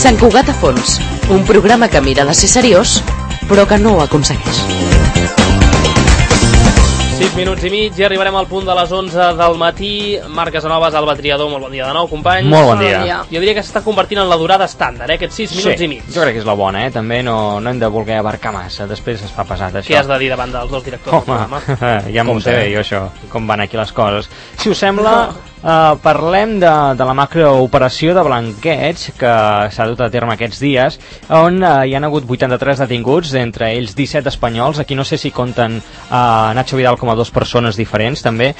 Sant Cugat a fons, un programa que mira de ser seriós, però que no ho aconsegueix. 6 minuts i mig i arribarem al punt de les 11 del matí. Marc Casanovas, Alba Triador, molt bon dia de nou, company. Molt bon dia. Jo diria que s'està convertint en la durada estàndard, aquests 6 minuts i mig. Jo crec que és la bona, també no hem de voler abarcar massa, després es fa pesat això. Què has de dir davant dels dos directors del programa? Ja m'ho sé jo això, com van aquí les coses. Si us sembla, parlem de la macrooperació de blanqueig que s'ha dut a terme aquests dies, on hi han hagut 83 detinguts, entre ells 17 espanyols. Aquí no sé si compten Nacho Vidal com a dues persones diferents també,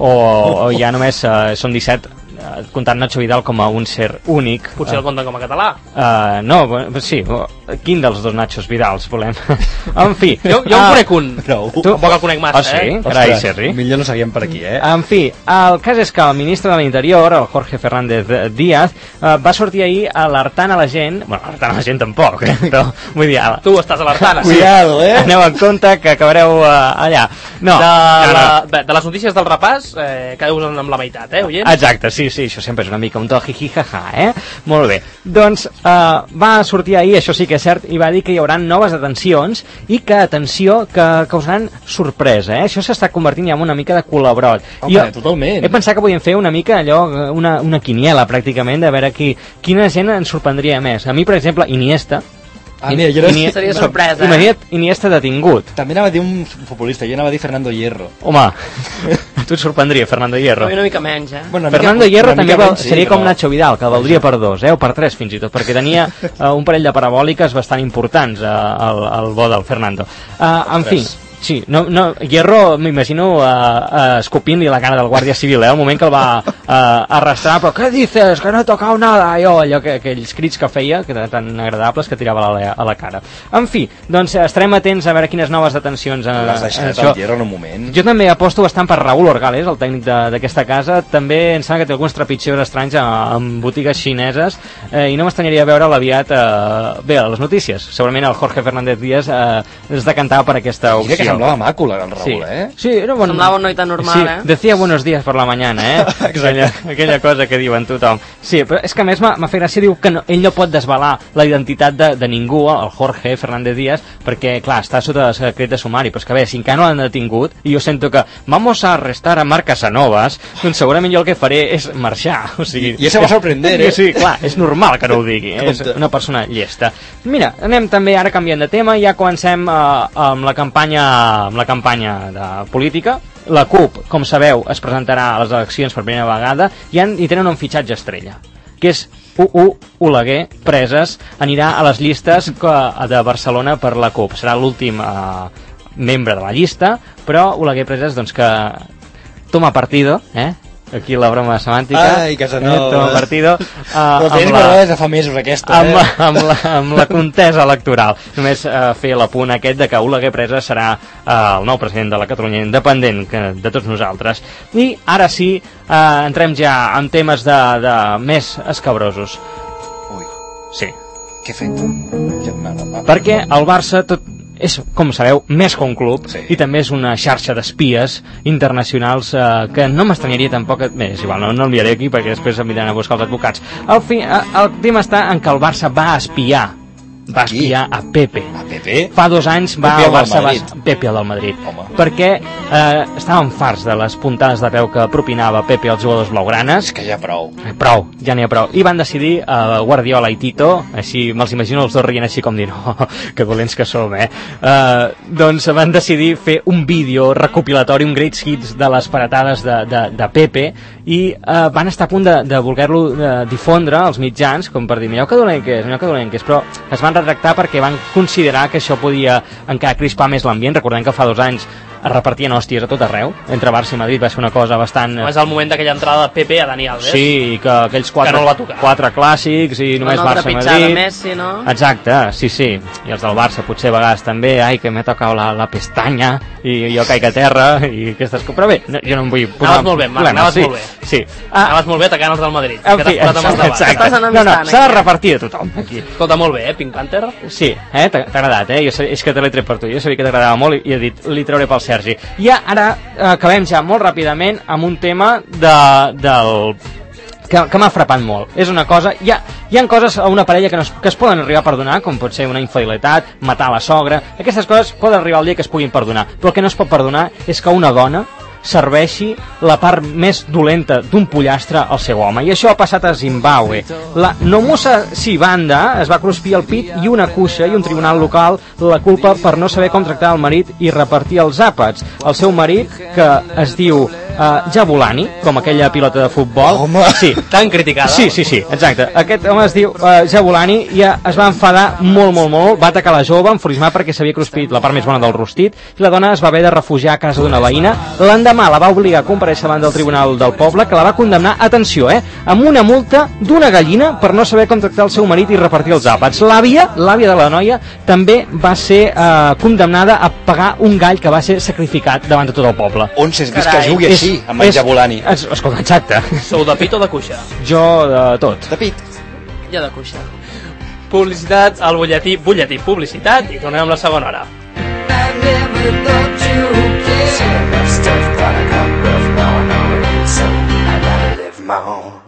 o ja només són 17 comptant Nacho Vidal com a un ser únic. Potser el compten com a català. No, sí, quin dels dos Nachos Vidals volem? En fi, jo en conec un. Tampoc el conec massa, sí? Carai, Serri. Millor no seguíem per aquí, En fi, el cas és que el ministre de l'Interior, el Jorge Fernández Díaz, va sortir ahir alertant a la gent, bueno, alertant a la gent tampoc, però vull dir... Tu estàs alertant, sí. Cuidado, aneu en compte que acabareu allà. No, de les notícies del repàs, quedeu amb la meitat, oients? Exacte, sí, això sempre és una mica un to jijijaja, Molt bé. Doncs va sortir ahir, això sí que és cert, i va dir que hi haurà noves detencions i que, atenció, que causaran sorpresa, Això s'està convertint ja en una mica de culabrot. Home, totalment. He pensat que podíem fer una mica allò, una quiniela, pràcticament, de veure quina gent ens sorprendria més. A mi, per exemple, Iniesta. Seria sorpresa. Imagina't Iniesta detingut. També anava a dir un futbolista, jo anava a dir Fernando Hierro. Home, tu et sorprendria Fernando Hierro. Una mica menys, Bueno, Fernando Hierro també seria com Nacho Vidal, que valdria per 2, o per 3 fins i tot, perquè tenia un parell de parabòliques bastant importants al bo del Fernando. En fi, sí, Hierro m'imagino escopint-li la cara del Guàrdia Civil, el moment que el va arrastrar, però què dices, que no he tocat nada, allò, aquells crits que feia, que eren tan agradables que tirava a la cara. En fi, doncs estarem atents a veure quines noves detencions l'has deixat el Hierro en un moment. Jo també aposto bastant per Raúl Orgales, el tècnic d'aquesta casa. També em sembla que té alguns trepitjors estranys en botigues xineses, i no m'estranyaria veure l'aviat bé a les notícies. Segurament el Jorge Fernández Díaz es decantava per aquesta opció. Mira que semblava maco el Raúl, Sí, era bon... Semblava un noi tan normal, Decía buenos días por la mañana, aquella cosa que diuen tothom. Sí, però és que a més m'ha fet gràcia, diu que ell no pot desvelar la identitat de ningú, el Jorge Fernández Díaz, perquè, clar, està sota secret de sumari, però és que bé, si encara no l'han detingut, i jo sento que vamos a arrestar a Marc Casanovas, doncs segurament jo el que faré és marxar, o sigui... I això va sorprender, Sí, clar, és normal que no ho digui, és una persona llesta. Mira, anem també ara canviant de tema, ja comencem amb la campanya de política. La CUP, com sabeu, es presentarà a les eleccions per primera vegada i tenen un fitxatge estrella, que és Oleguer Presas, anirà a les llistes de Barcelona per la CUP. Serà l'últim membre de la llista, però Oleguer Presas, doncs que toma partido, aquí la broma semàntica. Ai, Casanova. Toma partido. Però tens m'agrada de fa mesos aquesta, amb la contesa electoral. Només fer l'apunt aquest de que Oleguer Presas serà el nou president de la Catalunya independent de tots nosaltres. I ara sí, entrem ja en temes de més escabrosos. Ui. Sí. Què he fet? Perquè el Barça és, com sabeu, més que un club, i també és una xarxa d'espies internacionals que no m'estranyaria tampoc... Bé, és igual, no l'enviaré aquí perquè després em aniran a buscar els advocats. El tema està en que el Barça va espiar a Pepe. A Pepe? Fa 2 anys va al Barça... Pepe, el del Madrid. Perquè estaven farts de les puntades de peu que propinava Pepe als jugadors blaugranes. És que ja prou. Ja n'hi ha prou. I van decidir, Guardiola i Tito, així me'ls imagino els dos rient així com dir, no, que dolents que som, doncs van decidir fer un vídeo recopilatori, un greatest hits de les paratades de Pepe, i van estar a punt de voler-lo difondre als mitjans, com per dir, mireu que dolent que és, però es van retractar perquè van considerar que això podia encara crispar més l'ambient. Recordem que fa 2 anys es repartien hòsties a tot arreu, entre Barça i Madrid va ser una cosa bastant... És el moment d'aquella entrada de Pepe a Dani Alves. Sí, que aquells 4 clàssics i només Barça i Madrid. Messi, no? Exacte, sí, i els del Barça potser a vegades també, ai, que m'he tocat la pestanya i jo caic a terra i aquestes coses, però bé, jo no em vull posar... Anaves molt bé, Marc, anaves molt bé. Sí. Anaves molt bé atacant els del Madrid. En fi, exacte. No, s'ha de repartir a tothom aquí. Escolta, molt bé, Pink Panther? Sí, t'ha agradat, és que te l'he tret per tu, jo sabia que t'agradava molt i he dit, li trauré pel Sergi. Ja ara acabem ja molt ràpidament amb un tema que m'ha frapat molt. És una cosa, ja Hi ha coses a una parella que es poden arribar a perdonar, com pot ser una infidelitat, matar la sogra, aquestes coses poden arribar al dia que es puguin perdonar, però el que no es pot perdonar és que una dona serveixi la part més dolenta d'un pollastre al seu home, i això ha passat a Zimbabue. La Nomusa Sibanda es va cruspir el pit i una cuixa i un tribunal local la culpa per no saber com tractar el marit i repartir els àpats. El seu marit, que es diu Jabulani, com aquella pilota de futbol. Home, sí. Tan criticada. Sí, exacte. Aquest home es diu Jabulani i es va enfadar molt, va atacar la jove, enfurismar perquè s'havia cruspit la part més bona del rostit, i la dona es va haver de refugiar a casa d'una veïna. L'endemà la va obligar a comparèixer davant del tribunal del poble, que la va condemnar, atenció, amb una multa d'una gallina per no saber com tractar el seu marit i repartir els àpats. L'àvia de la noia, també va ser condemnada a pagar un gall que va ser sacrificat davant de tot el poble. On s'has vist que jugui així, amb en Jabulani? Escolta, exacte. Sou de pit o de cuixa? Jo de tot. De pit. Ja de cuixa. Publicitat al butlletí, publicitat, i tornem amb la segona hora. Stuff, but I got rough, no, so I gotta live my own.